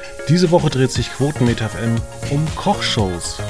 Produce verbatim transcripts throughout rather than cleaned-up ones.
Diese Woche dreht sich Quotenmeter F M um Kochshows.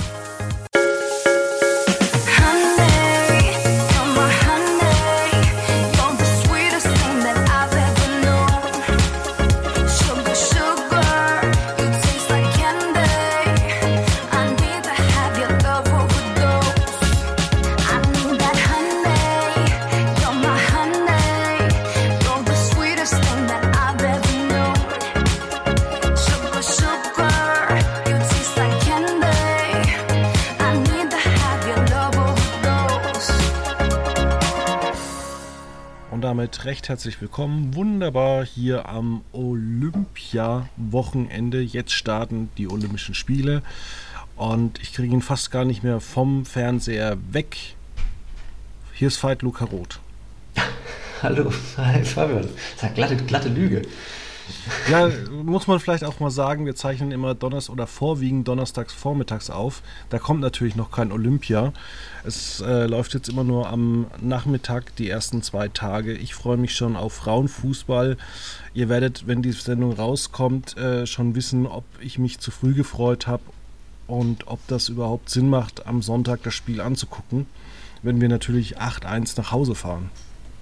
Damit recht herzlich willkommen, wunderbar hier am Olympia-Wochenende. Jetzt starten die Olympischen Spiele und ich kriege ihn fast gar nicht mehr vom Fernseher weg. Hier ist Veit Luca Roth. Hallo, hi Fabian. Das ist eine glatte, glatte Lüge. Ja, muss man vielleicht auch mal sagen, wir zeichnen immer Donnerstags oder vorwiegend donnerstags vormittags auf. Da kommt natürlich noch kein Olympia. Es äh, läuft jetzt immer nur am Nachmittag, die ersten zwei Tage. Ich freue mich schon auf Frauenfußball. Ihr werdet, wenn die Sendung rauskommt, äh, schon wissen, ob ich mich zu früh gefreut habe und ob das überhaupt Sinn macht, am Sonntag das Spiel anzugucken, wenn wir natürlich acht eins nach Hause fahren.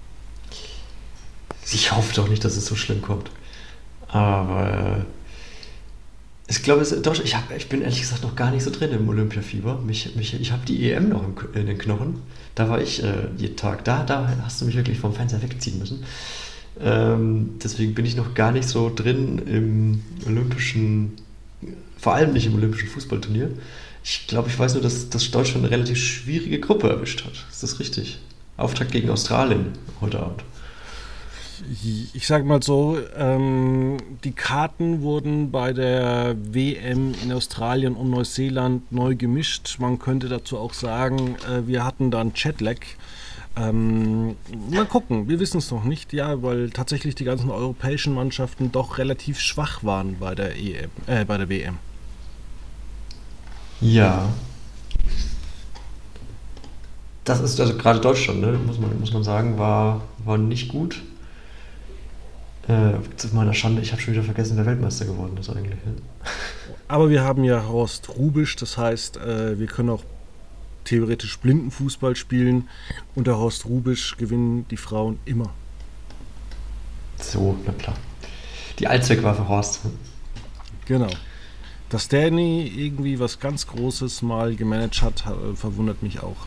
Ich hoffe doch nicht, dass es so schlimm kommt. Aber ich glaube, es, doch, ich, hab, ich bin ehrlich gesagt noch gar nicht so drin im Olympiafieber. Mich, mich, ich habe die E M noch im, in den Knochen. Da war ich äh, jeden Tag. Da, da hast du mich wirklich vom Fernseher wegziehen müssen. Ähm, deswegen bin ich noch gar nicht so drin im olympischen, vor allem nicht im olympischen Fußballturnier. Ich glaube, ich weiß nur, dass, dass Deutschland eine relativ schwierige Gruppe erwischt hat. Ist das richtig? Auftakt gegen Australien heute Abend. Ich sage mal so, ähm, die Karten wurden bei der W M in Australien und Neuseeland neu gemischt. Man könnte dazu auch sagen, äh, wir hatten da einen Jetlag. Ähm, mal gucken, wir wissen es noch nicht, ja, weil tatsächlich die ganzen europäischen Mannschaften doch relativ schwach waren bei der E M, äh, bei der W M. Ja. Das ist also gerade Deutschland, ne? muss man, muss man sagen, war, war nicht gut. Äh, zu meiner Schande, ich habe schon wieder vergessen, wer Weltmeister geworden ist eigentlich. Ja. Aber wir haben ja Horst Hrubesch, das heißt, äh, wir können auch theoretisch Blindenfußball spielen. Unter Horst Hrubesch gewinnen die Frauen immer. So, na klar. Die Allzweckwaffe Horst. Genau. Dass der nie irgendwie was ganz Großes mal gemanagt hat, verwundert mich auch.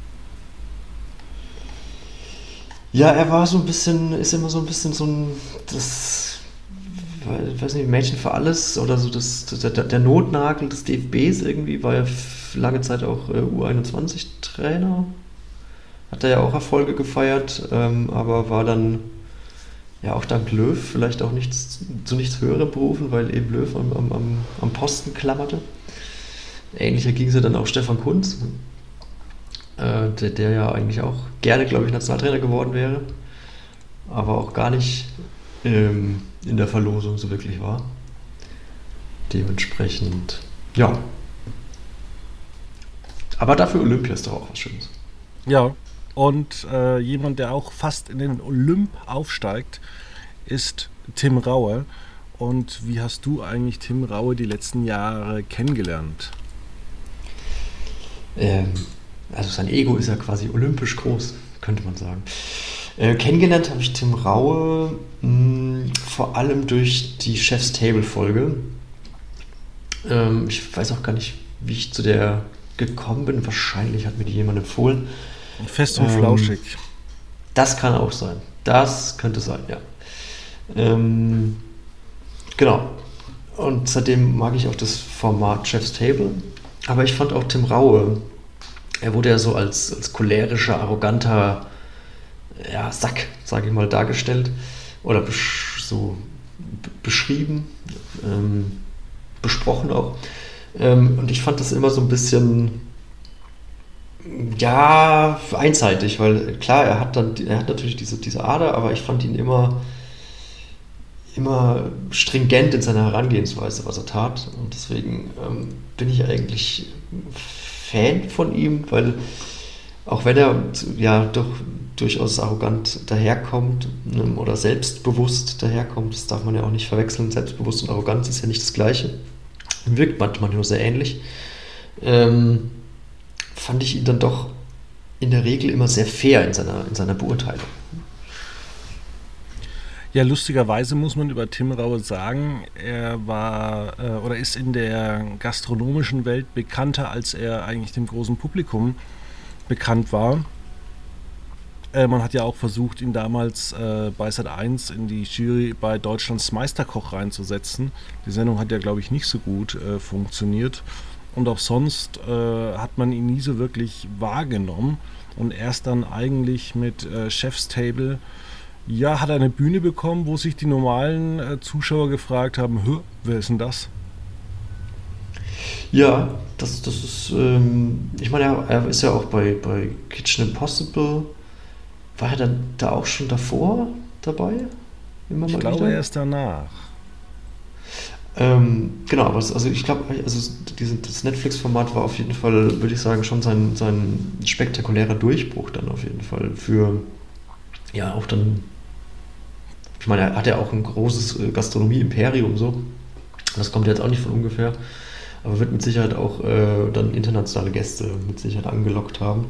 Ja, er war so ein bisschen, ist immer so ein bisschen so ein, das, ich weiß nicht, Mädchen für alles oder so, das, der, der Notnagel des D F Bs irgendwie, war ja lange Zeit auch äh, U einundzwanzig-Trainer, hat er ja auch Erfolge gefeiert, ähm, aber war dann ja auch dank Löw vielleicht auch nichts, zu nichts Höherem berufen, weil eben Löw am, am, am Posten klammerte. Ähnlicher ging es ja dann auch Stefan Kuntz. Der, der ja eigentlich auch gerne, glaube ich, Nationaltrainer geworden wäre, aber auch gar nicht ähm, in der Verlosung so wirklich war. Dementsprechend, ja. Aber dafür Olympia ist doch auch was Schönes. Ja, und äh, jemand, der auch fast in den Olymp aufsteigt, ist Tim Raue. Und wie hast du eigentlich Tim Raue die letzten Jahre kennengelernt? Ähm, Also sein Ego ist ja quasi olympisch groß, könnte man sagen. Äh, kennengelernt habe ich Tim Raue mh, vor allem durch die Chef's Table-Folge. Ähm, ich weiß auch gar nicht, wie ich zu der gekommen bin. Wahrscheinlich hat mir die jemand empfohlen. Fest und ähm, flauschig. Das kann auch sein. Das könnte sein, ja. Ähm, genau. Und seitdem mag ich auch das Format Chef's Table. Aber ich fand auch Tim Raue, er wurde ja so als, als cholerischer, arroganter ja, Sack, sage ich mal, dargestellt oder besch- so b- beschrieben, ähm, besprochen auch. Ähm, und ich fand das immer so ein bisschen, ja, einseitig, weil klar, er hat dann, er hat natürlich diese, diese Ader, aber ich fand ihn immer, immer stringent in seiner Herangehensweise, was er tat. Und deswegen ähm, bin ich eigentlich Fan von ihm, weil auch wenn er ja doch durchaus arrogant daherkommt ähm, oder selbstbewusst daherkommt. Das darf man ja auch nicht verwechseln. Selbstbewusst und Arroganz ist ja nicht das Gleiche. Wirkt manchmal nur sehr ähnlich. Ähm, fand ich ihn dann doch in der Regel immer sehr fair in seiner, in seiner Beurteilung. Ja, lustigerweise muss man über Tim Raue sagen, er war äh, oder ist in der gastronomischen Welt bekannter, als er eigentlich dem großen Publikum bekannt war. Äh, man hat ja auch versucht, ihn damals äh, bei Sat eins in die Jury bei Deutschlands Meisterkoch reinzusetzen. Die Sendung hat ja, glaube ich, nicht so gut äh, funktioniert. Und auch sonst äh, hat man ihn nie so wirklich wahrgenommen. Und erst dann eigentlich mit äh, Chef's Table, ja, hat er eine Bühne bekommen, wo sich die normalen äh, Zuschauer gefragt haben, Hö, wer ist denn das? Ja, das, das ist, ähm, ich meine, er, er ist ja auch bei, bei Kitchen Impossible. War er dann da auch schon davor dabei? Immer Ich mal glaube wieder? erst danach. Ähm, genau, aber es, also ich glaube, also diese, das Netflix-Format war auf jeden Fall, würde ich sagen, schon sein, sein spektakulärer Durchbruch dann auf jeden Fall für, ja, auch dann, ich meine, er hat ja auch ein großes äh, Gastronomie-Imperium so, das kommt jetzt auch nicht von ungefähr, aber wird mit Sicherheit auch äh, dann internationale Gäste mit Sicherheit angelockt haben.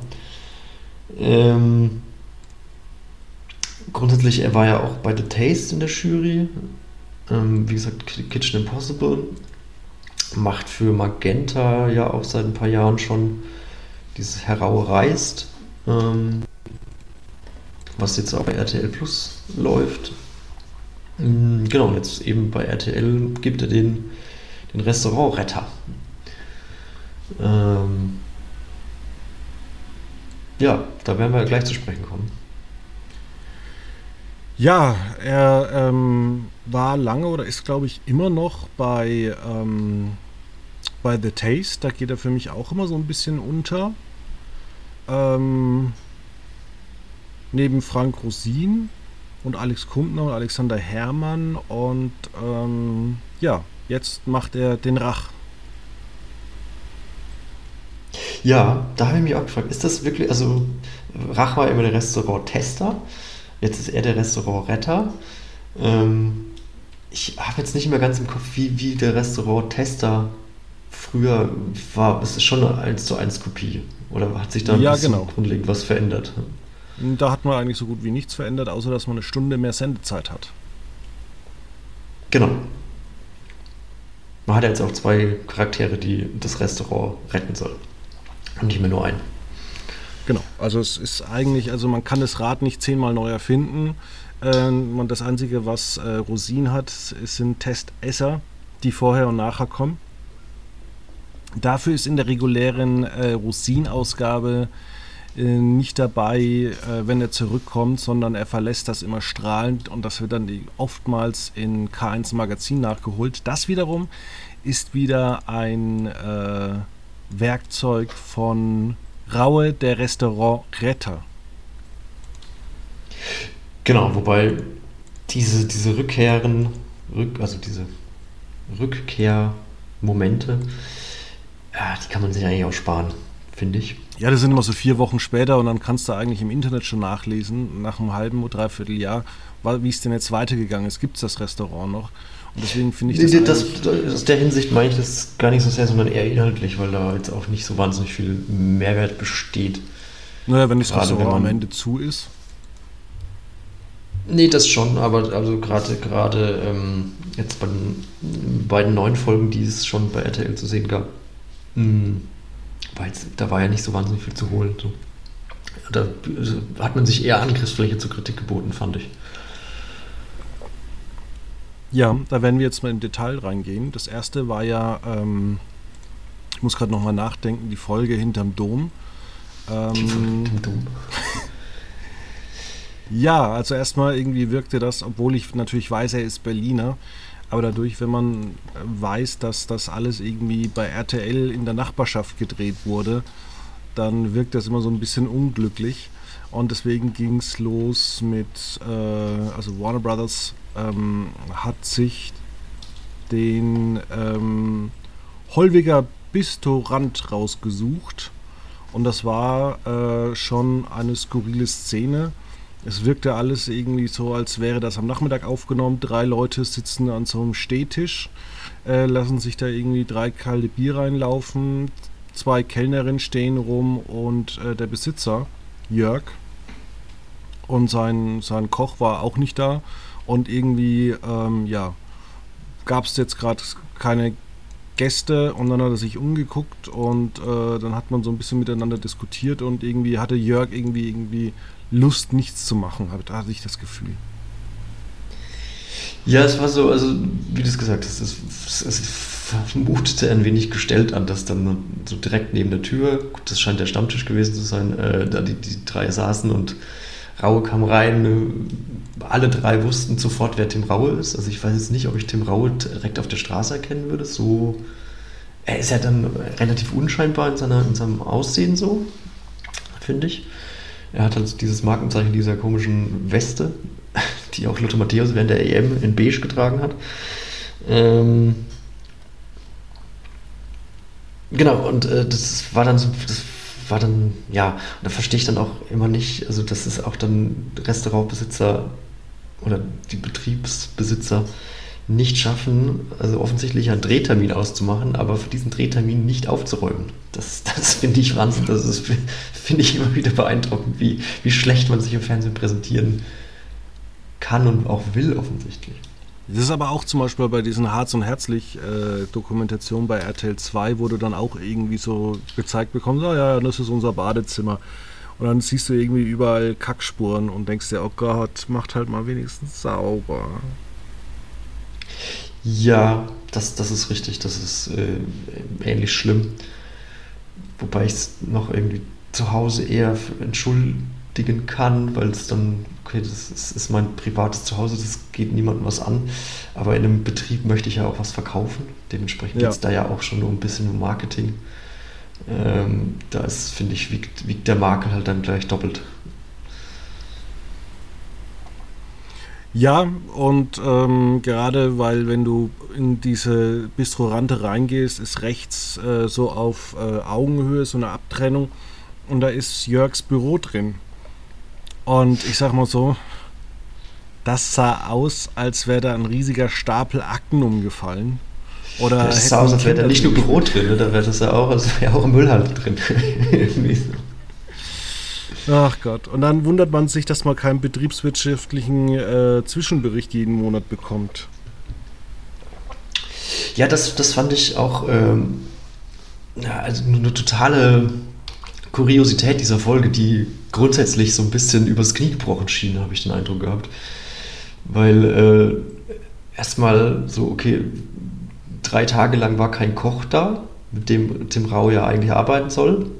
Ähm, grundsätzlich, er war ja auch bei The Taste in der Jury. Ähm, wie gesagt, Kitchen Impossible macht für Magenta ja auch seit ein paar Jahren schon dieses Heraue reist, ähm, was jetzt auch bei R T L Plus läuft. Ähm, genau, und jetzt eben bei R T L gibt er den, den Restaurantretter. Ähm, ja, da werden wir gleich zu sprechen kommen. Ja, er ähm, war lange oder ist, glaube ich, immer noch bei, ähm, bei The Taste. Da geht er für mich auch immer so ein bisschen unter. Ähm, neben Frank Rosin und Alex Kumpner und Alexander Herrmann. Und ähm, ja, jetzt macht er den Rach. Ja, da habe ich mich auch gefragt, ist das wirklich, also Rach war immer der Restaurant-Tester, jetzt ist er der Restaurant-Retter. Ähm, ich habe jetzt nicht mehr ganz im Kopf, wie, wie der Restaurant-Tester früher war. Es ist schon eine eins zu eins Kopie. Oder hat sich da ein Ja, bisschen genau. grundlegend was verändert? Da hat man eigentlich so gut wie nichts verändert, außer dass man eine Stunde mehr Sendezeit hat. Genau. Man hat ja jetzt auch zwei Charaktere, die das Restaurant retten sollen. Und nicht mehr nur einen. Genau, also es ist eigentlich, also man kann das Rad nicht zehnmal neu erfinden. Ähm, man, das Einzige, was äh, Rosin hat, es sind Testesser, die vorher und nachher kommen. Dafür ist in der regulären äh, Rosin-Ausgabe äh, nicht dabei, äh, wenn er zurückkommt, sondern er verlässt das immer strahlend und das wird dann die, oftmals in K eins Magazin nachgeholt. Das wiederum ist wieder ein äh, Werkzeug von Raue, der Restaurant-Retter. Genau, wobei diese, diese Rückkehren, rück, also diese Rückkehrmomente, ja, die kann man sich eigentlich auch sparen, finde ich. Ja, das sind immer so vier Wochen später und dann kannst du eigentlich im Internet schon nachlesen, nach einem halben oder dreiviertel Jahr, wie es denn jetzt weitergegangen ist. Gibt es das Restaurant noch? Und deswegen finde ich das, das, das aus der Hinsicht meine ich das gar nicht so sehr, sondern eher inhaltlich, weil da jetzt auch nicht so wahnsinnig viel Mehrwert besteht. Naja, wenn das Gerade Restaurant wenn man- am Ende zu ist. Nee, das schon, aber also gerade gerade ähm, jetzt bei den beiden neuen Folgen, die es schon bei R T L zu sehen gab, mh, war jetzt, da war ja nicht so wahnsinnig viel zu holen. So. Da also, hat man sich eher Angriffsfläche zur Kritik geboten, fand ich. Ja, da werden wir jetzt mal im Detail reingehen. Das erste war ja, ähm, ich muss gerade nochmal nachdenken, die Folge hinterm Dom. Ähm, Dumm. ja, also erstmal irgendwie wirkte das, obwohl ich natürlich weiß, er ist Berliner, aber dadurch, wenn man weiß, dass das alles irgendwie bei R T L in der Nachbarschaft gedreht wurde, dann wirkt das immer so ein bisschen unglücklich. Und deswegen ging es los mit, äh, also Warner Brothers ähm, hat sich den ähm, Hollwiger Bistorand rausgesucht. Und das war äh, schon eine skurrile Szene. Es wirkte alles irgendwie so, als wäre das am Nachmittag aufgenommen. Drei Leute sitzen an so einem Stehtisch, äh, lassen sich da irgendwie drei kalte Bier reinlaufen. Zwei Kellnerinnen stehen rum und äh, der Besitzer, Jörg, und sein, sein Koch war auch nicht da. Und irgendwie, ähm, ja, gab es jetzt gerade keine Gäste und dann hat er sich umgeguckt und äh, dann hat man so ein bisschen miteinander diskutiert und irgendwie hatte Jörg irgendwie irgendwie Lust, nichts zu machen, da hatte ich das Gefühl. Ja, es war so, also wie du es gesagt hast, es, es, es vermutete ein wenig gestellt an, dass dann so direkt neben der Tür, gut, das scheint der Stammtisch gewesen zu sein, äh, da die, die drei saßen und Raue kam rein. äh, Alle drei wussten sofort, wer Tim Raue ist. Also ich weiß jetzt nicht, ob ich Tim Raue direkt auf der Straße erkennen würde. So, er ist ja dann relativ unscheinbar in, seiner, in seinem Aussehen so, finde ich. Er hat halt dieses Markenzeichen dieser komischen Weste, die auch Lothar Matthäus während der E M in beige getragen hat. Ähm, genau, und äh, das war dann so, das war dann, ja, und da verstehe ich dann auch immer nicht, also dass es auch dann Restaurantbesitzer oder die Betriebsbesitzer nicht schaffen, also offensichtlich einen Drehtermin auszumachen, aber für diesen Drehtermin nicht aufzuräumen. Das, das finde ich Wahnsinn. Das ist, finde ich immer wieder beeindruckend, wie, wie schlecht man sich im Fernsehen präsentieren kann und auch will, offensichtlich. Das ist aber auch zum Beispiel bei diesen Harz und Herzlich äh, Dokumentationen bei R T L zwei, wo du dann auch irgendwie so gezeigt bekommst, ah ja, das ist unser Badezimmer. Und dann siehst du irgendwie überall Kackspuren und denkst dir, oh Gott, macht halt mal wenigstens sauber. Ja, das, das ist richtig, das ist äh, ähnlich schlimm. Wobei ich es noch irgendwie zu Hause eher entschuldigen kann, weil es dann, okay, das ist, ist mein privates Zuhause, das geht niemandem was an. Aber in einem Betrieb möchte ich ja auch was verkaufen. Dementsprechend Ja. geht es da ja auch schon um ein bisschen um Marketing. Ähm, da ist, finde ich, wiegt, wiegt der Makel halt dann gleich doppelt. Ja, und ähm, gerade weil wenn du in diese Bistrorante reingehst, ist rechts äh, so auf äh, Augenhöhe so eine Abtrennung und da ist Jörgs Büro drin. Und ich sag mal so, das sah aus, als wäre da ein riesiger Stapel Akten umgefallen. Oder Ja, das hätten sah aus, als wäre da Kinder nicht nur drin Büro gespielt. drin, ne? Da wäre das ja auch, also wäre auch ein Müllhalde drin. Irgendwie so. Ach Gott. Und dann wundert man sich, dass man keinen betriebswirtschaftlichen äh, Zwischenbericht jeden Monat bekommt. Ja, das, das fand ich auch ähm, ja, also eine, eine totale Kuriosität dieser Folge, die grundsätzlich so ein bisschen übers Knie gebrochen schien, habe ich den Eindruck gehabt. Weil äh, erstmal so, okay, drei Tage lang war kein Koch da, mit dem Tim Rau ja eigentlich arbeiten soll.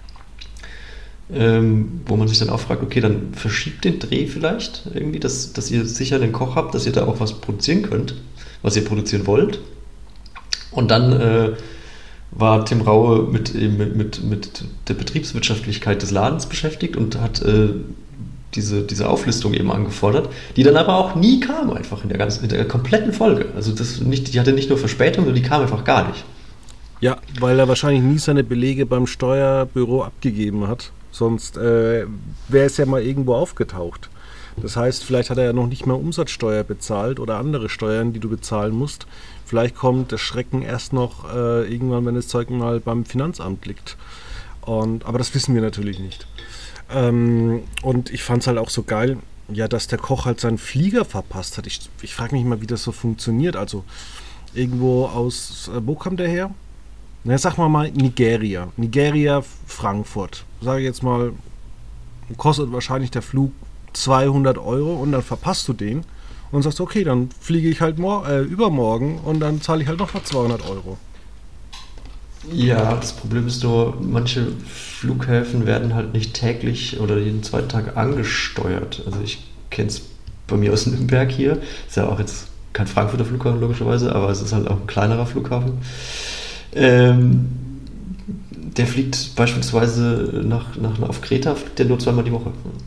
Ähm, wo man sich dann auch fragt, okay, dann verschiebt den Dreh vielleicht irgendwie, dass, dass ihr sicher einen Koch habt, dass ihr da auch was produzieren könnt, was ihr produzieren wollt. Und dann äh, war Tim Raue mit, eben mit, mit, mit der Betriebswirtschaftlichkeit des Ladens beschäftigt und hat äh, diese, diese Auflistung eben angefordert, die dann aber auch nie kam einfach in der ganzen, in der kompletten Folge. Also das nicht, die hatte nicht nur Verspätung, sondern die kam einfach gar nicht. Ja, weil er wahrscheinlich nie seine Belege beim Steuerbüro abgegeben hat. Sonst äh, wäre es ja mal irgendwo aufgetaucht. Das heißt, vielleicht hat er ja noch nicht mal Umsatzsteuer bezahlt oder andere Steuern, die du bezahlen musst. Vielleicht kommt der Schrecken erst noch äh, irgendwann, wenn das Zeug mal beim Finanzamt liegt. Und, aber das wissen wir natürlich nicht. Ähm, und ich fand es halt auch so geil, ja, dass der Koch halt seinen Flieger verpasst hat. Ich, ich frage mich mal, wie das so funktioniert. Also irgendwo aus, äh, wo kam der her? Na, sag mal mal Nigeria. Nigeria, Frankfurt. Sage ich jetzt mal, kostet wahrscheinlich der Flug zweihundert Euro und dann verpasst du den und sagst, okay, dann fliege ich halt mor- äh, übermorgen und dann zahle ich halt noch mal zweihundert Euro. Ja, das Problem ist nur, manche Flughäfen werden halt nicht täglich oder jeden zweiten Tag angesteuert. Also ich kenne es bei mir aus Nürnberg hier. Ist ja auch jetzt kein Frankfurter Flughafen logischerweise, aber es ist halt auch ein kleinerer Flughafen. Ähm, der fliegt beispielsweise nach, nach, auf Kreta, fliegt der nur zweimal die Woche.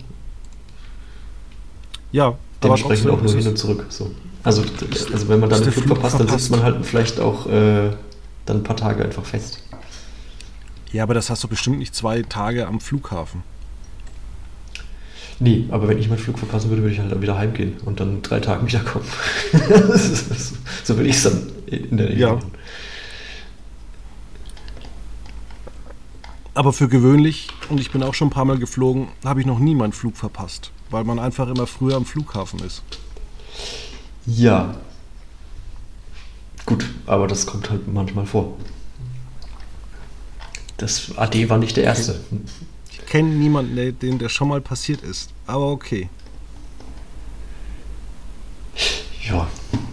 Ja, Dementsprechend aber auch nur hin und zurück. So. Also, also wenn man dann den Flug verpasst, dann sitzt man halt vielleicht auch äh, dann ein paar Tage einfach fest. Ja, aber das hast du bestimmt nicht zwei Tage am Flughafen. Nee, aber wenn ich meinen Flug verpassen würde, würde ich halt wieder heimgehen und dann drei Tage wiederkommen. So würde ich es dann in der Regel Ja. machen. Aber für gewöhnlich, und ich bin auch schon ein paar Mal geflogen, habe ich noch nie meinen Flug verpasst, weil man einfach immer früher am Flughafen ist. Ja. Gut, aber das kommt halt manchmal vor. Das A D war nicht der erste. Ich kenne niemanden, der, dem der schon mal passiert ist, aber okay. Ja.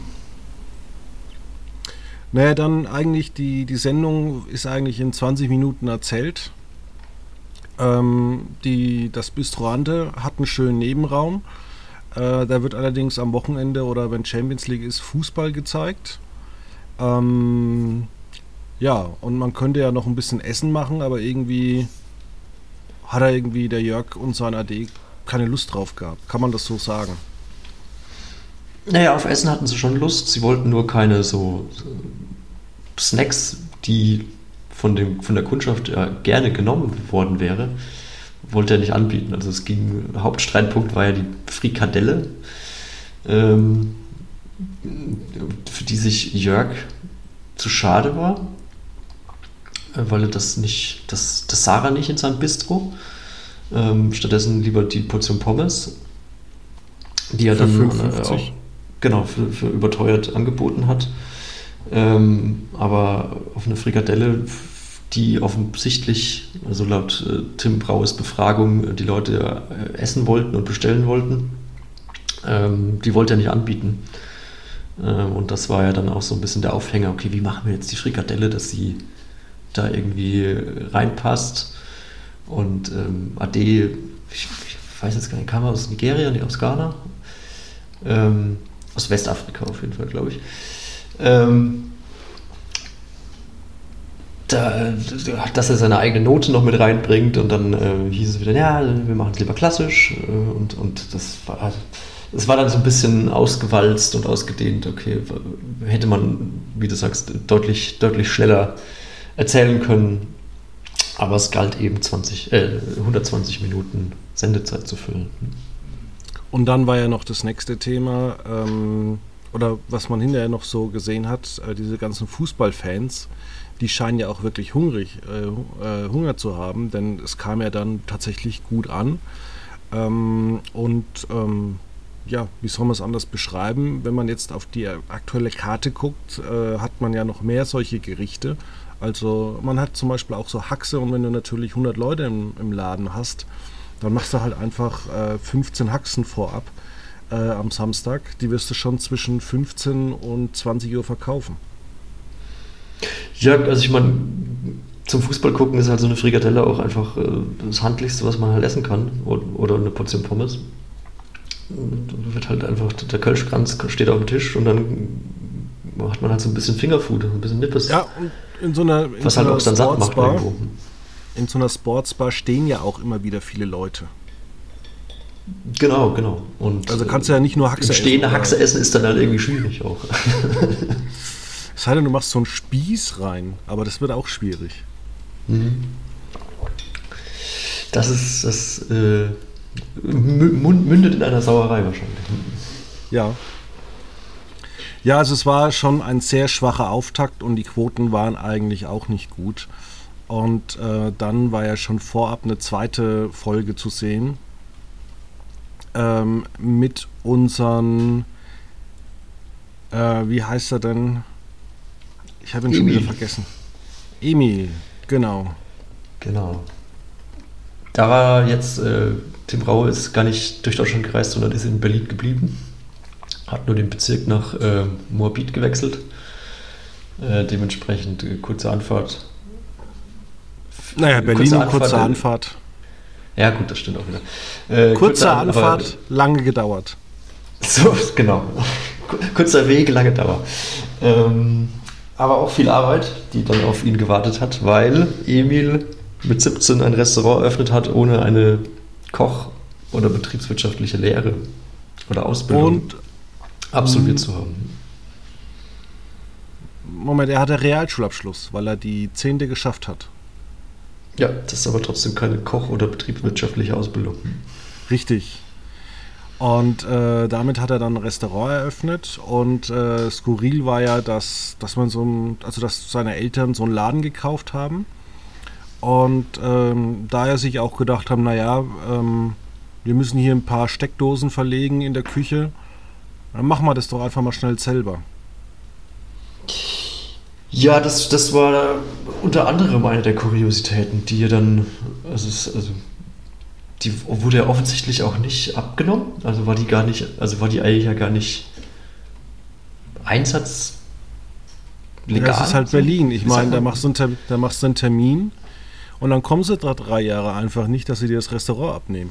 Naja, dann eigentlich, die, die Sendung ist eigentlich in zwanzig Minuten erzählt. Ähm, die, das Bistro Ante hat einen schönen Nebenraum. Äh, da wird allerdings am Wochenende oder wenn Champions League ist, Fußball gezeigt. Ähm, ja, und man könnte ja noch ein bisschen Essen machen, aber irgendwie hat er irgendwie, der Jörg und sein A D, keine Lust drauf gehabt. Kann man das so sagen? Naja, auf Essen hatten sie schon Lust. Sie wollten nur keine so, so Snacks, die von, dem, von der Kundschaft ja gerne genommen worden wäre, wollte er nicht anbieten. Also es ging, Hauptstreitpunkt war ja die Frikadelle, ähm, für die sich Jörg zu schade war, weil er das nicht, das, das sah er nicht in seinem Bistro. Ähm, stattdessen lieber die Portion Pommes, die er Für dann fünf äh, fünfzig. auch genau für, für überteuert angeboten hat. Ähm, aber auf eine Frikadelle, die offensichtlich, also laut äh, Tim Braues Befragung, äh, die Leute äh, essen wollten und bestellen wollten, ähm, die wollte er nicht anbieten. Ähm, und das war ja dann auch so ein bisschen der Aufhänger, okay, wie machen wir jetzt die Frikadelle, dass sie da irgendwie reinpasst. Und ähm, A D, ich, ich weiß jetzt gar nicht, kam er aus Nigeria, nicht aus Ghana? Ähm, aus Westafrika auf jeden Fall, glaube ich. Ähm, da, dass er seine eigene Note noch mit reinbringt und dann äh, hieß es wieder, ja, wir machen es lieber klassisch äh, und, und das war, das war dann so ein bisschen ausgewalzt und ausgedehnt. Okay, hätte man, wie du sagst, deutlich, deutlich schneller erzählen können, aber es galt eben zwanzig, äh, hundertzwanzig Minuten Sendezeit zu füllen. Und dann war ja noch das nächste Thema, ähm, oder was man hinterher noch so gesehen hat, äh, diese ganzen Fußballfans, die scheinen ja auch wirklich hungrig, äh, äh, Hunger zu haben, denn es kam ja dann tatsächlich gut an. Ähm, und ähm, ja, wie soll man es anders beschreiben? Wenn man jetzt auf die aktuelle Karte guckt, äh, hat man ja noch mehr solche Gerichte. Also man hat zum Beispiel auch so Haxe, und wenn du natürlich hundert Leute im, im Laden hast, dann machst du halt einfach äh, fünfzehn Haxen vorab äh, am Samstag. Die wirst du schon zwischen fünfzehn und zwanzig Uhr verkaufen. Ja, also ich meine, zum Fußball gucken ist halt so eine Frikadelle auch einfach äh, das Handlichste, was man halt essen kann. Oder, oder eine Portion Pommes. Da wird halt einfach, der Kölschkranz steht auf dem Tisch und dann hat man halt so ein bisschen Fingerfood, ein bisschen Nippes. Ja, und in so einer, in was so halt einer auch dann satt macht Sportsbar, irgendwo. in so einer Sportsbar stehen ja auch immer wieder viele Leute. Genau, genau. Und Also kannst du ja nicht nur Haxe essen. stehende oder- Haxe essen ist dann halt irgendwie schwierig auch. Es sei denn, du machst so einen Spieß rein, aber das wird auch schwierig. Das ist, das äh, mü- mündet in einer Sauerei wahrscheinlich. Ja. Ja, also es war schon ein sehr schwacher Auftakt und die Quoten waren eigentlich auch nicht gut. Und äh, dann war ja schon vorab eine zweite Folge zu sehen ähm, mit unseren, äh, wie heißt er denn? Ich habe ihn schon Emil. wieder vergessen. Emil, genau. Genau. Da war jetzt, äh, Tim Raue ist gar nicht durch Deutschland gereist, sondern ist in Berlin geblieben. Hat nur den Bezirk nach äh, Moabit gewechselt. Äh, dementsprechend äh, kurze Anfahrt. Naja, Kurze Berlin, Anfahrt, kurze äh, Anfahrt. Ja gut, das stimmt auch wieder. Äh, Kurze An- aber- Anfahrt, lange gedauert. So, genau. Kurzer Weg, lange Dauer. Ähm, aber auch viel Arbeit, die dann auf ihn gewartet hat, weil Emil mit siebzehn ein Restaurant eröffnet hat, ohne eine Koch- oder betriebswirtschaftliche Lehre oder Ausbildung Und absolviert zu haben. Moment, er hatte Realschulabschluss, weil er die zehnte geschafft hat. Ja, das ist aber trotzdem keine Koch- oder betriebswirtschaftliche Ausbildung. Richtig. Und äh, damit hat er dann ein Restaurant eröffnet und äh, skurril war ja, dass, dass man so ein, also dass seine Eltern so einen Laden gekauft haben und ähm, da er sich auch gedacht haben, naja, ähm, wir müssen hier ein paar Steckdosen verlegen in der Küche, dann machen wir das doch einfach mal schnell selber. Ja, das, das war unter anderem eine der Kuriositäten, die er dann, also, es, also die wurde ja offensichtlich auch nicht abgenommen, also war die gar nicht, also war die eigentlich ja gar nicht einsatzlegal. Ja, das ist halt so. Berlin. Ich meine, halt da machst du einen, Ter- da machst du einen Termin und dann kommen sie da drei Jahre einfach nicht, dass sie dir das Restaurant abnehmen.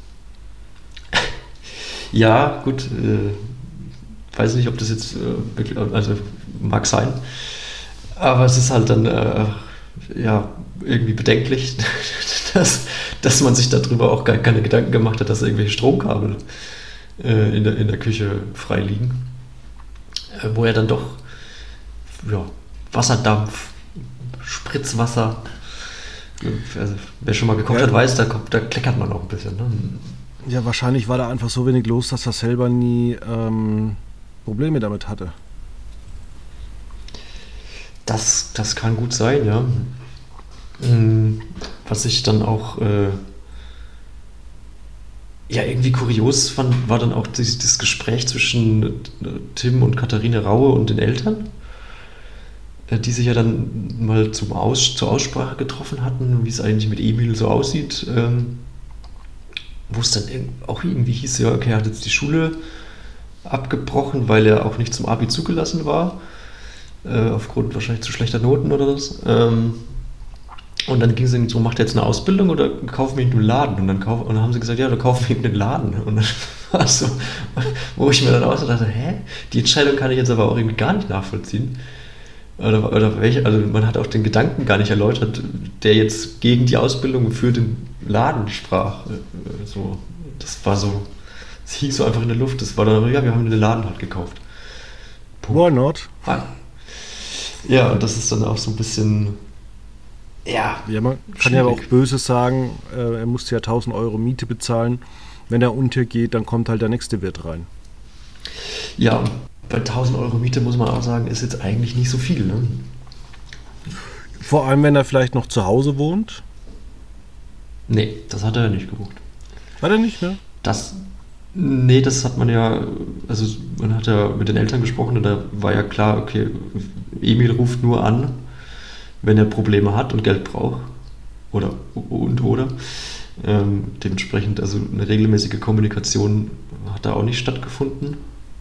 Ja, gut, äh, weiß nicht, ob das jetzt, äh, wirklich, also mag sein, aber es ist halt dann, äh, ja, irgendwie bedenklich, dass, dass man sich darüber auch gar keine Gedanken gemacht hat, dass irgendwelche Stromkabel äh, in, der, in der Küche frei liegen, äh, wo er dann doch, ja, Wasserdampf, Spritzwasser, also wer schon mal gekocht Ja. hat, weiß, da, kommt, da kleckert man auch ein bisschen, ne? Ja, wahrscheinlich war da einfach so wenig los, dass er selber nie ähm, Probleme damit hatte. Das, das kann gut sein, ja. Mm, Was ich dann auch äh, ja irgendwie kurios fand, war dann auch das, das Gespräch zwischen äh, Tim und Katharine Raue und den Eltern, äh, die sich ja dann mal zum Aus, zur Aussprache getroffen hatten, wie es eigentlich mit Emil so aussieht. Ähm, wo es dann irg- auch irgendwie hieß, ja, okay, er hat jetzt die Schule abgebrochen, weil er auch nicht zum Abi zugelassen war, äh, aufgrund wahrscheinlich zu schlechter Noten oder was. Ähm, und dann ging es so, macht er jetzt eine Ausbildung oder kaufen wir ihn einen Laden? Und dann, kauf, und dann haben sie gesagt, ja, dann kaufen wir ihm den Laden. Und dann war es so, wo ich mir dann auch so dachte, hä? Die Entscheidung kann ich jetzt aber auch irgendwie gar nicht nachvollziehen. Oder, oder welche, also man hat auch den Gedanken gar nicht erläutert, der jetzt gegen die Ausbildung für den Laden sprach. Äh, So, das war so, es hing so einfach in der Luft. Das war dann, ja, wir haben den Laden halt gekauft. Why not? Ah. Ja, und das ist dann auch so ein bisschen, ja, Ja, man kann ja aber auch schwierig. böse sagen, äh, er musste ja tausend Euro Miete bezahlen. Wenn er untergeht, dann kommt halt der nächste Wirt rein. Ja, und bei tausend Euro Miete muss man auch sagen, ist jetzt eigentlich nicht so viel, ne? Vor allem, wenn er vielleicht noch zu Hause wohnt. Nee, das hat er ja nicht gebucht. Hat er nicht, ne? Das, nee, das hat man ja, also man hat ja mit den Eltern gesprochen und da war ja klar, okay, Emil ruft nur an, wenn er Probleme hat und Geld braucht. Oder und oder. Ähm, dementsprechend, also eine regelmäßige Kommunikation hat da auch nicht stattgefunden.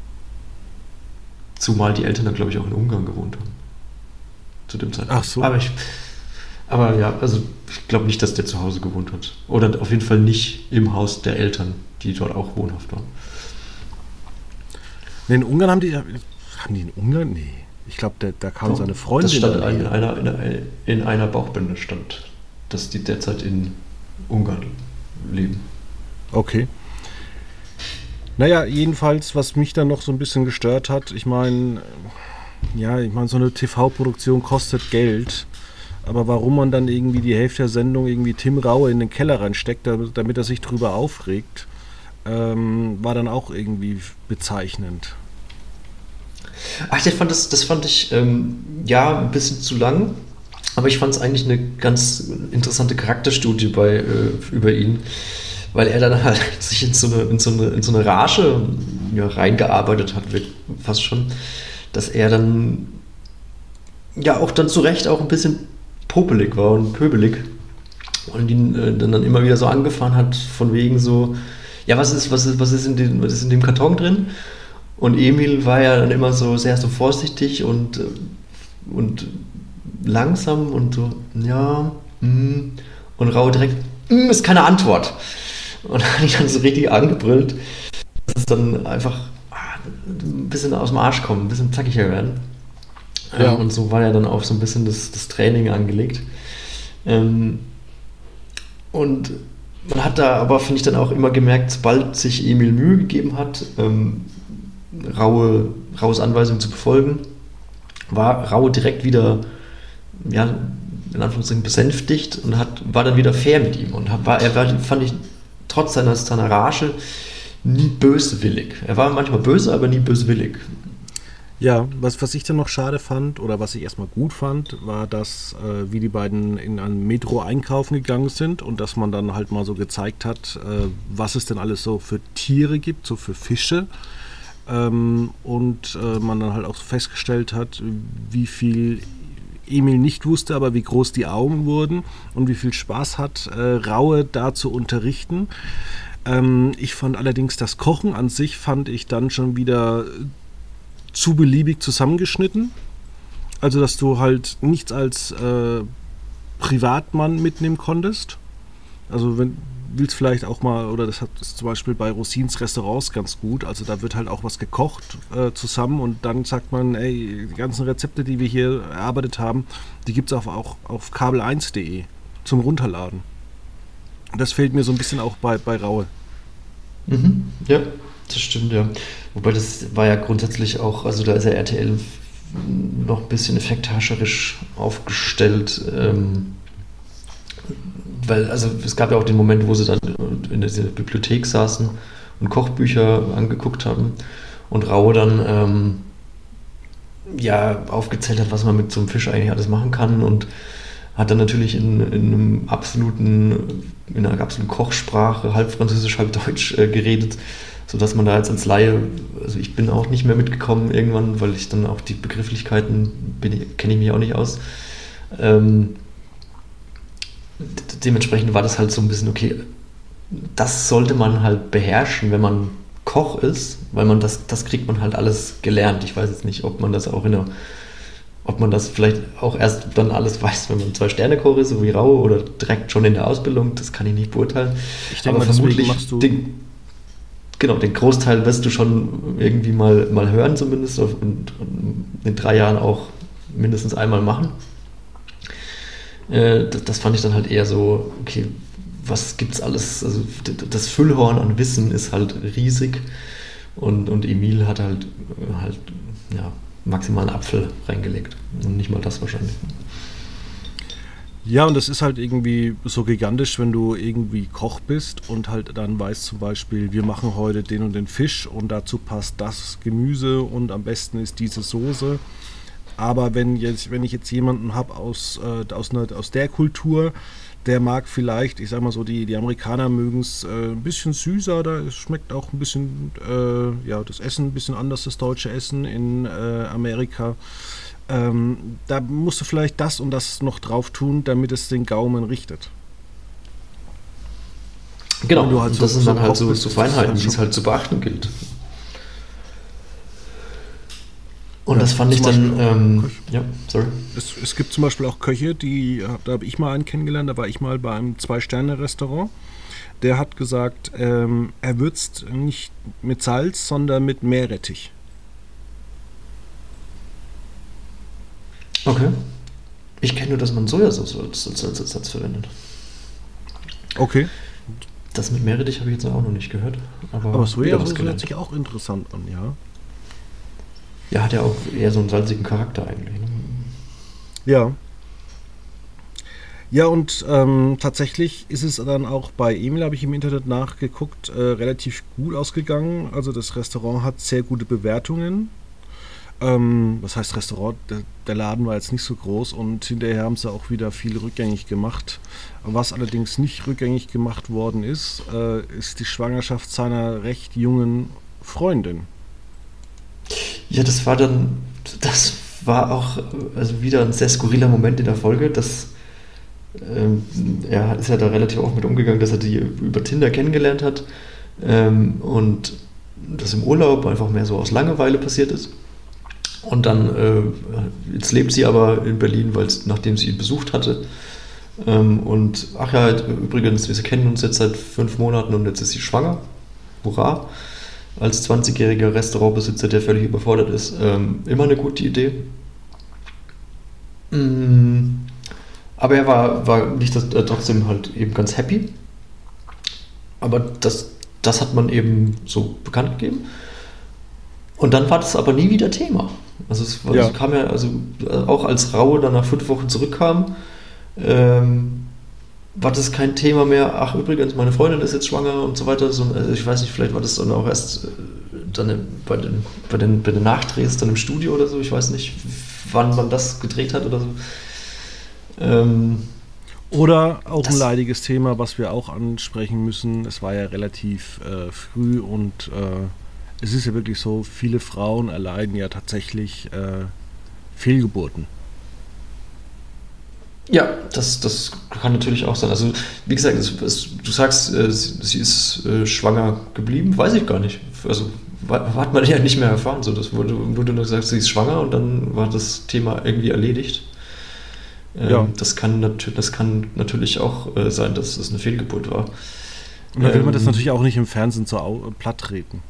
Zumal die Eltern dann, glaube ich, auch in Ungarn gewohnt haben. Zu dem Zeitpunkt. Ach so. Aber, ich, aber ja, also ich glaube nicht, dass der zu Hause gewohnt hat. Oder auf jeden Fall nicht im Haus der Eltern, die dort auch wohnhaft waren. Nee, in Ungarn haben die. Haben die in Ungarn? Nee. Ich glaube, da kam Doch, seine Freundin. Das stand in der in Nähe. einer, in, einer, in einer Bauchbinde stand, dass die derzeit in Ungarn leben. Okay. Naja, jedenfalls, was mich dann noch so ein bisschen gestört hat, ich meine, ja, ich meine, so eine T V-Produktion kostet Geld, aber warum man dann irgendwie die Hälfte der Sendung irgendwie Tim Raue in den Keller reinsteckt, damit, damit er sich drüber aufregt, ähm, war dann auch irgendwie bezeichnend. Ach, ich fand das, das fand ich ähm, ja ein bisschen zu lang, aber ich fand es eigentlich eine ganz interessante Charakterstudie bei, äh, über ihn, weil er dann halt sich in so eine, in so eine, in so eine Rage ja, reingearbeitet hat, wird fast schon, dass er dann ja auch dann zu Recht auch ein bisschen popelig war und pöbelig und ihn äh, dann, dann immer wieder so angefahren hat, von wegen so, ja, was ist, was ist, was ist in dem, was ist in dem Karton drin? Und Emil war ja dann immer so sehr so vorsichtig und, äh, und langsam und so, ja, mm, und Rau direkt, mm, ist keine Antwort. Und hat ihn dann so richtig angebrüllt, dass es dann einfach ah, ein bisschen aus dem Arsch kommt, ein bisschen zackiger werden. Ja. Ähm, und so war ja dann auch so ein bisschen das, das Training angelegt. Ähm, und man hat da aber, finde ich, dann auch immer gemerkt, sobald sich Emil Mühe gegeben hat, ähm, Raue, Raues Anweisung zu befolgen, war Raue direkt wieder, ja, in Anführungszeichen besänftigt und hat, war dann wieder fair mit ihm. Und hat, war, er war, fand ich, trotz seiner, seiner Rage nie böswillig. Er war manchmal böse, aber nie böswillig. Ja, was, was ich dann noch schade fand oder was ich erstmal gut fand, war, dass äh, wie die beiden in einem Metro einkaufen gegangen sind und dass man dann halt mal so gezeigt hat, äh, was es denn alles so für Tiere gibt, so für Fische. Ähm, und äh, man dann halt auch festgestellt hat, wie viel Emil nicht wusste, aber wie groß die Augen wurden und wie viel Spaß hat, äh, Raue da zu unterrichten. Ähm, ich fand allerdings das Kochen an sich, fand ich dann schon wieder zu beliebig zusammengeschnitten. Also, dass du halt nichts als äh, Privatmann mitnehmen konntest. Also, wenn willst vielleicht auch mal, oder das hat ist zum Beispiel bei Rosins Restaurants ganz gut, also da wird halt auch was gekocht äh, zusammen und dann sagt man, ey, die ganzen Rezepte, die wir hier erarbeitet haben, die gibt es auch, auch auf kabel eins punkt de zum Runterladen. Das fehlt mir so ein bisschen auch bei, bei Raue. Mhm. Ja, das stimmt, ja. Wobei das war ja grundsätzlich auch, also da ist ja R T L noch ein bisschen effekthascherisch aufgestellt, ähm, weil, also es gab ja auch den Moment, wo sie dann in der Bibliothek saßen und Kochbücher angeguckt haben und Raue dann ähm, ja aufgezählt hat, was man mit so einem Fisch eigentlich alles machen kann und hat dann natürlich in, in einem absoluten, in einer absoluten Kochsprache, halb Französisch, halb Deutsch äh, geredet, sodass man da jetzt als Laie, also ich bin auch nicht mehr mitgekommen irgendwann, weil ich dann auch die Begrifflichkeiten, kenne ich mich auch nicht aus. Ähm, dementsprechend war das halt so ein bisschen, okay, das sollte man halt beherrschen, wenn man Koch ist, weil man das, das kriegt man halt alles gelernt. Ich weiß jetzt nicht, ob man das auch in der, ob man das vielleicht auch erst dann alles weiß, wenn man Zwei-Sterne-Koch ist, so wie Raue, oder direkt schon in der Ausbildung, das kann ich nicht beurteilen. Ich denke, aber vermutlich machst du den, genau, den Großteil wirst du schon irgendwie mal, mal hören zumindest und, und in drei Jahren auch mindestens einmal machen. Das, das fand ich dann halt eher so, okay, was gibt's alles? Also das Füllhorn an Wissen ist halt riesig und, und Emil hat halt, halt ja, maximal einen Apfel reingelegt und nicht mal das wahrscheinlich. Ja, und das ist halt irgendwie so gigantisch, wenn du irgendwie Koch bist und halt dann weißt zum Beispiel, wir machen heute den und den Fisch und dazu passt das Gemüse und am besten ist diese Soße. Aber wenn, jetzt, wenn ich jetzt jemanden habe aus, äh, aus, einer, aus der Kultur, der mag vielleicht, ich sag mal so, die, die Amerikaner mögen es äh, ein bisschen süßer, da es schmeckt auch ein bisschen, äh, ja, das Essen ein bisschen anders, das deutsche Essen in äh, Amerika. Ähm, da musst du vielleicht das und das noch drauf tun, damit es den Gaumen richtet. Genau, halt so, das sind so dann halt so, bist, so Feinheiten, halt die es halt zu beachten gilt. Und ja, das fand ich dann, ähm, ja, sorry. Es, es gibt zum Beispiel auch Köche, die, da habe ich mal einen kennengelernt, da war ich mal bei einem Zwei-Sterne-Restaurant. Der hat gesagt, ähm, er würzt nicht mit Salz, sondern mit Meerrettich. Okay. Ich kenne nur, dass man Sojasauce als Salzersatz verwendet. Okay. Das mit Meerrettich habe ich jetzt auch noch nicht gehört. Aber, aber Sojasauce hört sich auch interessant an, ja. Ja, hat ja auch eher so einen salzigen Charakter eigentlich. Ne? Ja. Ja, und ähm, tatsächlich ist es dann auch bei Emil, habe ich im Internet nachgeguckt, äh, relativ gut ausgegangen. Also das Restaurant hat sehr gute Bewertungen. Ähm, was heißt Restaurant? Der, der Laden war jetzt nicht so groß und hinterher haben sie auch wieder viel rückgängig gemacht. Was allerdings nicht rückgängig gemacht worden ist, äh, ist die Schwangerschaft seiner recht jungen Freundin. Ja, das war dann, das war auch also wieder ein sehr skurriler Moment in der Folge, dass ähm, er ist ja da relativ offen mit umgegangen, dass er die über Tinder kennengelernt hat ähm, und das im Urlaub einfach mehr so aus Langeweile passiert ist. Und dann, äh, jetzt lebt sie aber in Berlin, weil nachdem sie ihn besucht hatte. Ähm, und ach ja, übrigens, wir kennen uns jetzt seit fünf Monaten und jetzt ist sie schwanger. Hurra! Als zwanzigjähriger Restaurantbesitzer, der völlig überfordert ist, ähm, immer eine gute Idee. Mm, aber er war, war nicht das, äh, trotzdem halt eben ganz happy. Aber das, das hat man eben so bekannt gegeben. Und dann war das aber nie wieder Thema. Also es, war, ja. es kam ja, also auch als Raue dann nach fünf Wochen zurückkam, ähm, war das kein Thema mehr. Ach, übrigens, meine Freundin ist jetzt schwanger und so weiter. So, also ich weiß nicht, vielleicht war das dann auch erst äh, dann bei den, bei, den, bei den Nachdrehs dann im Studio oder so. Ich weiß nicht, wann man das gedreht hat oder so. Ähm, Oder auch das, ein leidiges Thema, was wir auch ansprechen müssen. Es war ja relativ äh, früh und äh, es ist ja wirklich so, viele Frauen erleiden ja tatsächlich äh, Fehlgeburten. Ja, das, das kann natürlich auch sein. Also, wie gesagt, es, es, du sagst, äh, sie, sie ist äh, schwanger geblieben, weiß ich gar nicht. Also, wa- hat man ja nicht mehr erfahren. So, das wurde, wurde nur gesagt, sie ist schwanger und dann war das Thema irgendwie erledigt. Ähm, Ja. das, kann natür- das kann natürlich auch äh, sein, dass es eine Fehlgeburt war. Und da will man das Ähm, natürlich auch nicht im Fernsehen so au- platt treten.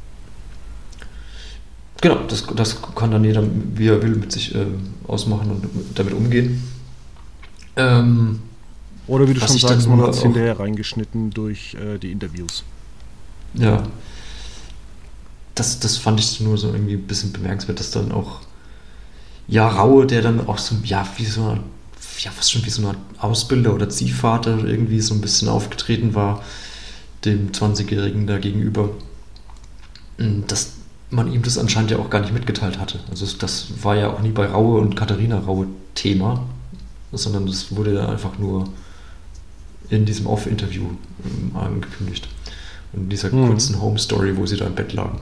Genau, das, das kann dann jeder, wie er will, mit sich äh, ausmachen und damit umgehen. Ähm, Oder wie du Was schon ich sagst, dann man nur hat es auch- hinterher reingeschnitten durch äh, die Interviews. Ja. Das, das fand ich nur so irgendwie ein bisschen bemerkenswert, dass dann auch, ja, Raue, der dann auch so, ja, wie so eine, ja, fast schon wie so eine Ausbilder oder Ziehvater irgendwie so ein bisschen aufgetreten war, dem zwanzigjährigen da gegenüber, dass man ihm das anscheinend ja auch gar nicht mitgeteilt hatte. Also das war ja auch nie bei Raue und Katharina Raue Thema, sondern das wurde dann einfach nur in diesem Off-Interview ähm, angekündigt. In dieser Mhm. kurzen Home-Story, wo sie da im Bett lagen.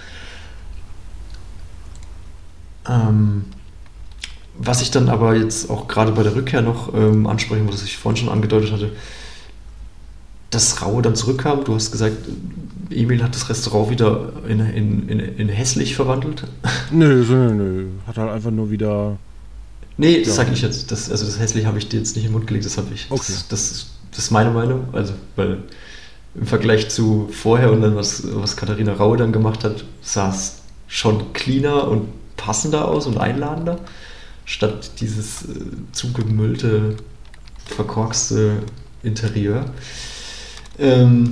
Ähm, was ich dann aber jetzt auch gerade bei der Rückkehr noch ähm, ansprechen muss, was ich vorhin schon angedeutet hatte, dass Raue dann zurückkam. Du hast gesagt, Emil hat das Restaurant wieder in, in, in, in hässlich verwandelt. Nö, so, nö, nö. Hat halt einfach nur wieder. Nee, das Ja. sage ich jetzt. Das, also das hässlich habe ich dir jetzt nicht in den Mund gelegt, das habe ich. Okay. Das, das, das ist meine Meinung. Also, weil im Vergleich zu vorher und dann, was, was Katharina Raue dann gemacht hat, sah es schon cleaner und passender aus und einladender, statt dieses äh, zugemüllte, verkorkste Interieur. Ähm,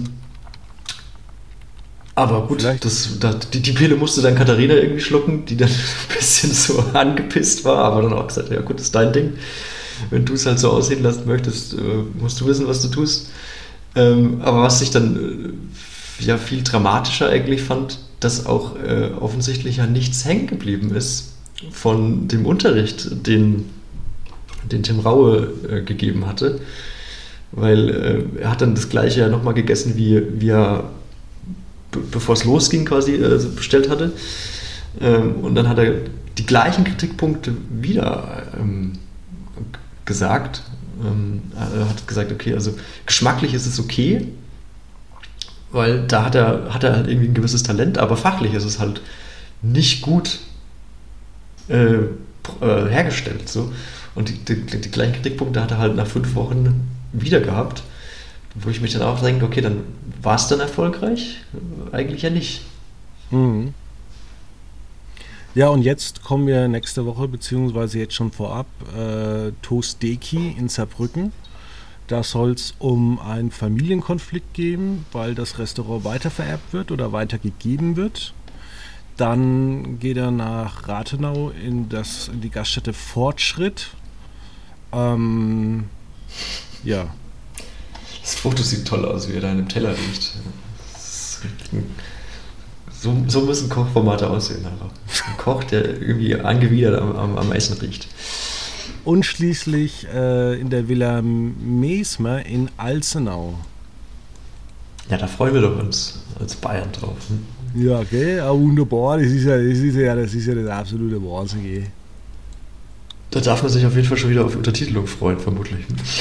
aber gut, Vielleicht- das, das, die, die Pille musste dann Katharina irgendwie schlucken, die dann ein bisschen so angepisst war, aber dann auch gesagt, ja gut, das ist dein Ding. Wenn du es halt so aussehen lassen möchtest, äh, musst du wissen, was du tust. Ähm, aber was ich dann äh, ja viel dramatischer eigentlich fand, dass auch äh, offensichtlich ja nichts hängen geblieben ist von dem Unterricht, den, den Tim Raue äh, gegeben hatte. Weil äh, er hat dann das gleiche ja nochmal gegessen, wie, wie er be- bevor es losging quasi äh, bestellt hatte. Ähm, und dann hat er die gleichen Kritikpunkte wieder ähm, g- gesagt. Ähm, er hat gesagt, okay, also geschmacklich ist es okay, weil da hat er, hat er halt irgendwie ein gewisses Talent, aber fachlich ist es halt nicht gut äh, pr- äh, hergestellt. So. Und die, die, die gleichen Kritikpunkte hat er halt nach fünf Wochen wieder gehabt, wo ich mich dann auch denke, okay, dann war es dann erfolgreich? Eigentlich ja nicht. Mhm. Ja, und jetzt kommen wir nächste Woche, beziehungsweise jetzt schon vorab, äh, Toasteki in Saarbrücken. Da soll es um einen Familienkonflikt gehen, weil das Restaurant weitervererbt wird oder weitergegeben wird. Dann geht er nach Rathenau in, das, in die Gaststätte Fortschritt. Ähm, ja, Das Foto sieht toll aus, wie er da in dem Teller liegt. Das ist richtig ein- So, so müssen Kochformate aussehen. Einfach. Ein Koch, der irgendwie angewidert am, am, am Essen riecht. und schließlich äh, in der Villa Mesmer in Alzenau. Ja, da freuen wir doch uns als Bayern drauf. Hm? Ja, okay, ja, wunderbar. Das ist ja das, ist ja, das, ist ja das absolute Wahnsinn. Gell? Da darf man sich auf jeden Fall schon wieder auf Untertitelung freuen, vermutlich.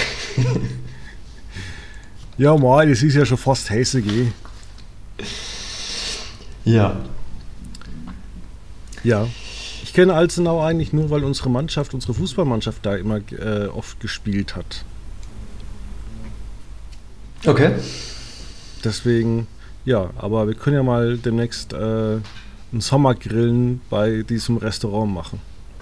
Ja, mal, das ist ja schon fast Hesse, gell? Ja. Ja. Ich kenne Alzenau eigentlich nur, weil unsere Mannschaft, unsere Fußballmannschaft da immer äh, oft gespielt hat. Okay. Deswegen, ja, aber wir können ja mal demnächst äh, einen Sommergrillen bei diesem Restaurant machen.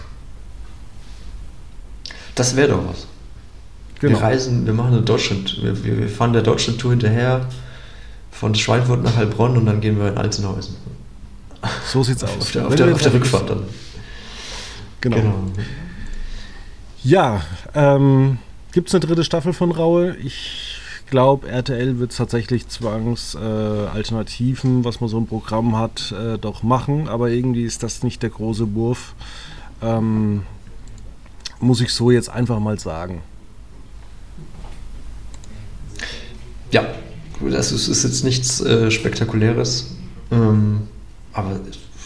Das wäre doch was. Genau. Wir reisen, wir machen eine Deutschland, wir, wir wir fahren der Deutschland-Tour hinterher von Schweinfurt nach Heilbronn und dann gehen wir in Alzenau essen. So sieht's aus. Auf der, auf Wenn der, wir auf der dann- Rückfahrt dann. Genau. Ja, ähm, Gibt es eine dritte Staffel von Raue? Ich glaube, R T L wird es tatsächlich zwangs äh, Alternativen, was man so im Programm hat, äh, doch machen. Aber irgendwie ist das nicht der große Wurf. Ähm, muss ich so jetzt einfach mal sagen. Ja, das ist, ist jetzt nichts äh, Spektakuläres. Ähm, aber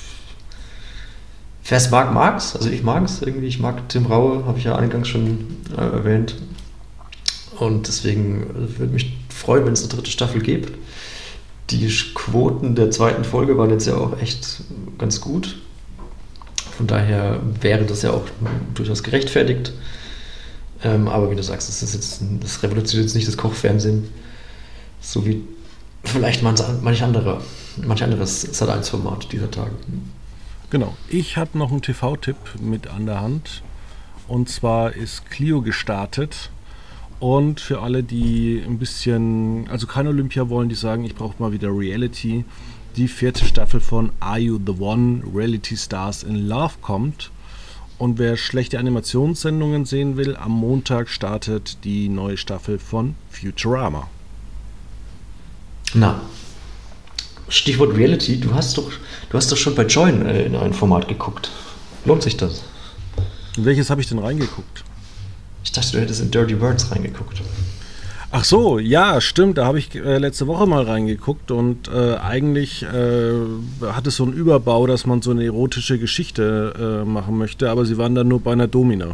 wer es mag, mag es. Also ich mag es irgendwie. Ich mag Tim Raue, habe ich ja eingangs schon äh, erwähnt. Und deswegen würde mich freuen, wenn es eine dritte Staffel gibt. Die Quoten der zweiten Folge waren jetzt ja auch echt ganz gut. Von daher wäre das ja auch durchaus gerechtfertigt. Ähm, aber wie du sagst, das, ist jetzt, das revolutioniert jetzt nicht das Kochfernsehen. So wie vielleicht manch, manch, andere, manch anderes Sat eins Format dieser Tage. Genau. Ich habe noch einen T V-Tipp mit an der Hand. Und zwar ist Clio gestartet. Und für alle, die ein bisschen, also kein Olympia wollen, die sagen, ich brauche mal wieder Reality, die vierte Staffel von Are You the One? Reality Stars in Love kommt. Und wer schlechte Animationssendungen sehen will, am Montag startet die neue Staffel von Futurama. Na, Stichwort Reality, du hast doch, du hast doch schon bei Join äh, in ein Format geguckt. Lohnt sich das? In welches habe ich denn reingeguckt? Ich dachte, du hättest in Dirty Birds reingeguckt. Ach so, ja, stimmt, da habe ich äh, letzte Woche mal reingeguckt und äh, eigentlich äh, hat es so einen Überbau, dass man so eine erotische Geschichte äh, machen möchte, aber sie waren dann nur bei einer Domina.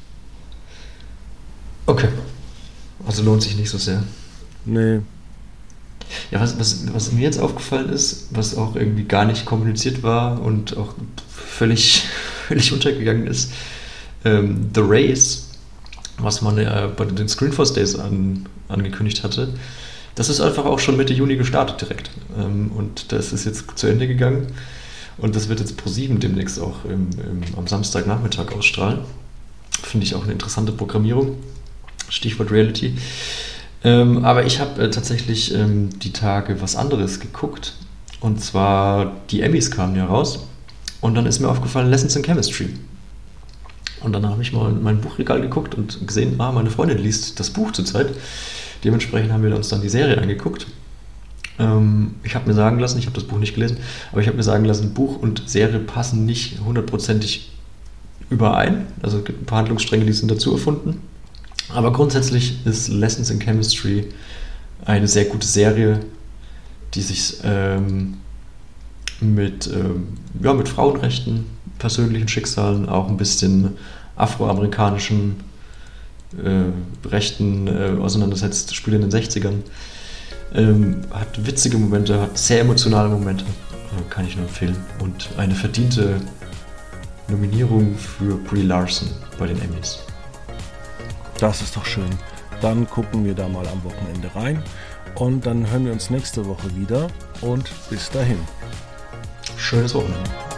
Okay, also lohnt sich nicht so sehr. Nee. Ja, was, was, was mir jetzt aufgefallen ist, was auch irgendwie gar nicht kommuniziert war und auch völlig, völlig untergegangen ist, ähm, The Race, was man äh, bei den Screenforce Days an, angekündigt hatte, das ist einfach auch schon Mitte Juni gestartet direkt. Ähm, und das ist jetzt zu Ende gegangen und das wird jetzt ProSieben demnächst auch im, im, am Samstagnachmittag ausstrahlen. Finde ich auch eine interessante Programmierung. Stichwort Reality. Ähm, aber ich habe äh, tatsächlich ähm, die Tage was anderes geguckt. Und zwar, die Emmys kamen ja raus. Und dann ist mir aufgefallen, Lessons in Chemistry. Und dann habe ich mal in mein Buchregal geguckt und gesehen, ah, meine Freundin liest das Buch zurzeit. Dementsprechend haben wir uns dann die Serie angeguckt. Ähm, ich habe mir sagen lassen, ich habe das Buch nicht gelesen, aber ich habe mir sagen lassen, Buch und Serie passen nicht hundertprozentig überein. Also es gibt ein paar Handlungsstränge, die sind dazu erfunden. Aber grundsätzlich ist Lessons in Chemistry eine sehr gute Serie, die sich ähm, mit, ähm, ja, mit Frauenrechten, persönlichen Schicksalen, auch ein bisschen afroamerikanischen äh, Rechten äh, auseinandersetzt, spielt in den sechzigern. Ähm, hat witzige Momente, hat sehr emotionale Momente, äh, kann ich nur empfehlen. Und eine verdiente Nominierung für Brie Larson bei den Emmys. Das ist doch schön. Dann gucken wir da mal am Wochenende rein und dann hören wir uns nächste Woche wieder und bis dahin. Schönes Wochenende.